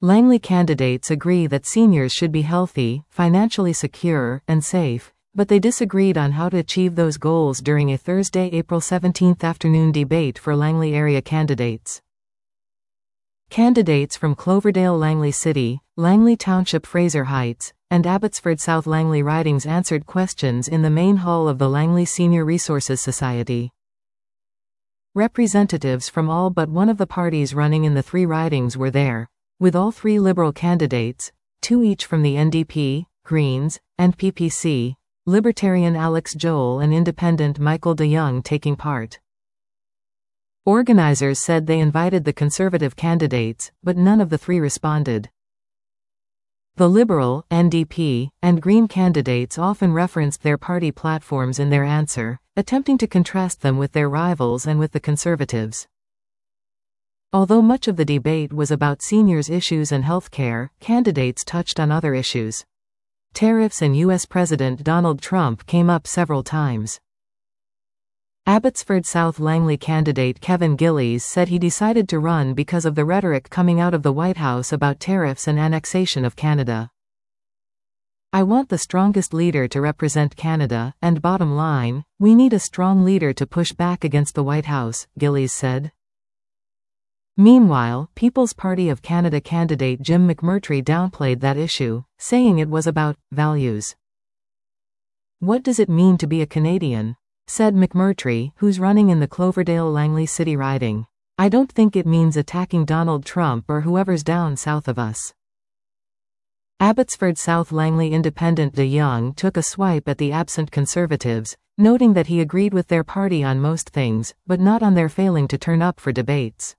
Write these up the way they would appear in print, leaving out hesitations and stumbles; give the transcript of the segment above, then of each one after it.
Langley candidates agree that seniors should be healthy, financially secure, and safe, but they disagreed on how to achieve those goals during a Thursday, April 17 afternoon debate for Langley area candidates. Candidates from Cloverdale Langley City, Langley Township Fraser Heights, and Abbotsford South Langley ridings answered questions in the main hall of the Langley Senior Resources Society. Representatives from all but one of the parties running in the three ridings were there, with all three Liberal candidates, two each from the NDP, Greens, and PPC, Libertarian Alex Joel and Independent Michael DeYoung taking part. Organizers said they invited the Conservative candidates, but none of the three responded. The Liberal, NDP, and Green candidates often referenced their party platforms in their answer, attempting to contrast them with their rivals and with the Conservatives. Although much of the debate was about seniors' issues and health care, candidates touched on other issues. Tariffs and U.S. President Donald Trump came up several times. Abbotsford South Langley candidate Kevin Gillies said he decided to run because of the rhetoric coming out of the White House about tariffs and annexation of Canada. "I want the strongest leader to represent Canada, and bottom line, we need a strong leader to push back against the White House," Gillies said. Meanwhile, People's Party of Canada candidate Jim McMurtry downplayed that issue, saying it was about values. "What does it mean to be a Canadian?" said McMurtry, who's running in the Cloverdale Langley City riding. "I don't think it means attacking Donald Trump or whoever's down south of us." Abbotsford South Langley Independent DeYoung took a swipe at the absent Conservatives, noting that he agreed with their party on most things, but not on their failing to turn up for debates.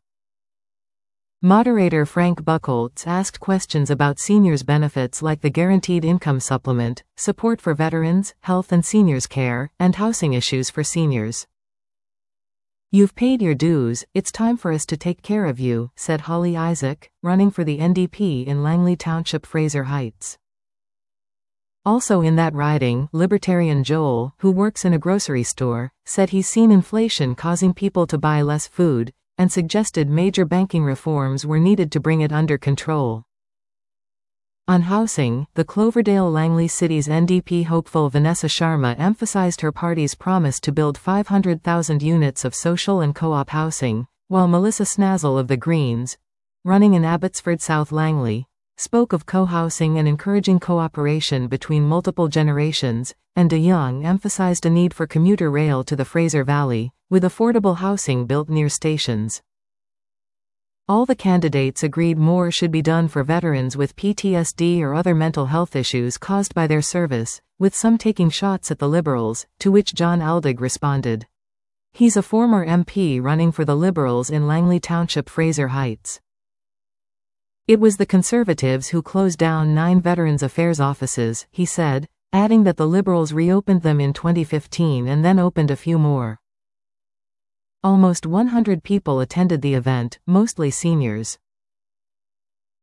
Moderator Frank Buckholtz asked questions about seniors' benefits like the Guaranteed Income Supplement, support for veterans, health and seniors care, and housing issues for seniors. "You've paid your dues, it's time for us to take care of you," said Holly Isaac, running for the NDP in Langley Township Fraser Heights. Also in that riding, Libertarian Joel, who works in a grocery store, said he's seen inflation causing people to buy less food, and suggested major banking reforms were needed to bring it under control. On housing, the Cloverdale Langley City's NDP hopeful Vanessa Sharma emphasized her party's promise to build 500,000 units of social and co-op housing, while Melissa Snazzle of the Greens, running in Abbotsford South Langley, spoke of co-housing and encouraging cooperation between multiple generations, and DeYoung emphasized a need for commuter rail to the Fraser Valley, with affordable housing built near stations. All the candidates agreed more should be done for veterans with PTSD or other mental health issues caused by their service, with some taking shots at the Liberals, to which John Aldig responded. He's a former MP running for the Liberals in Langley Township Fraser Heights. "It was the Conservatives who closed down 9 Veterans Affairs offices," he said, adding that the Liberals reopened them in 2015 and then opened a few more. Almost 100 people attended the event, mostly seniors.